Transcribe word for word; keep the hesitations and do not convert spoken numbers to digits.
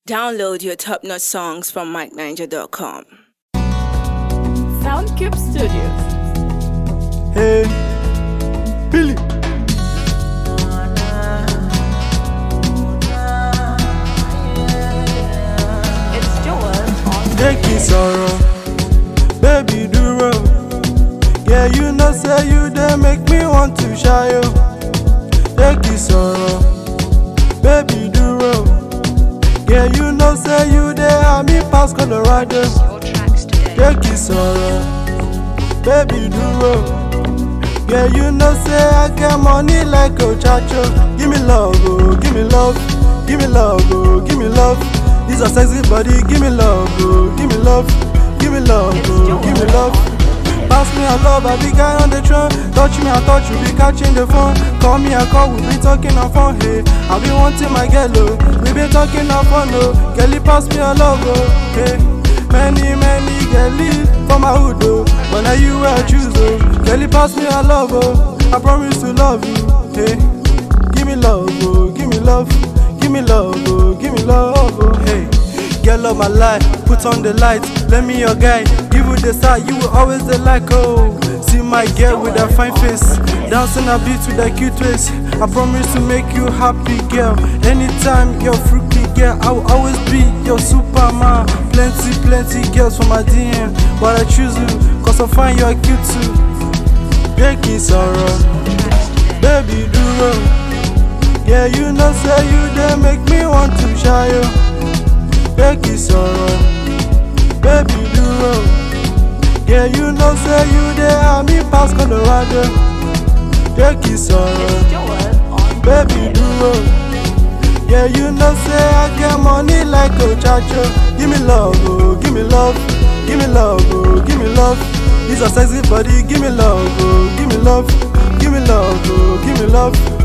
Download your top-notch songs from mike ninja dot com. Soundcube Studios. Hey, Billy. It's Joel on Take it sorrow, baby duro. Yeah, you know say you dey make me want to shy yo. Take it sorrow, baby duro. Yeah, you know say you dey have me pass Colorado. Take it sorrow, baby duro. Yeah, you know say I get money like Ochacho. Give me love, oh, give me love, give me love, oh, give me love. This a sexy body, give me love, oh, give me love, give me love, oh, give me love. Pass me a love, I be guy on the throne. Touch me, I thought you be catching the phone. Call me, I call, we be talking on phone. Hey, I be wanting my girl, oh. We be talking on phone, oh. Girlie, pass me a love, oh. Hey, many, many girlie for my hood, oh. But now you I choose, oh. Girlie, pass me a love, oh. I promise to love you. Hey, give me love, oh. Give me love, give me love, oh. Give me love, oh. Hey. Girl of my life, put on the lights, let me your guy. Give you the side, you will always the like, oh. See my girl with a fine face, dancing a beat with a cute waist. I promise to make you happy, girl. Anytime you're freaky, girl, I will always be your superman. Plenty, plenty girls for my D M, but I choose you, cause I find you're cute too. Breaking sorrow, baby duro. Yeah, you know say you dey make me want to shy yo. Take it sorrow, baby duro. Yeah, you know say you dey have me pass Colorado. Take it sorrow, Joel on baby duro. Yeah, you know say I get money like Ochacho. Give me love, oh, give me love, give me love, oh, give me love. This a sexy body, give me love, oh, give me love, give me love, oh, give me love.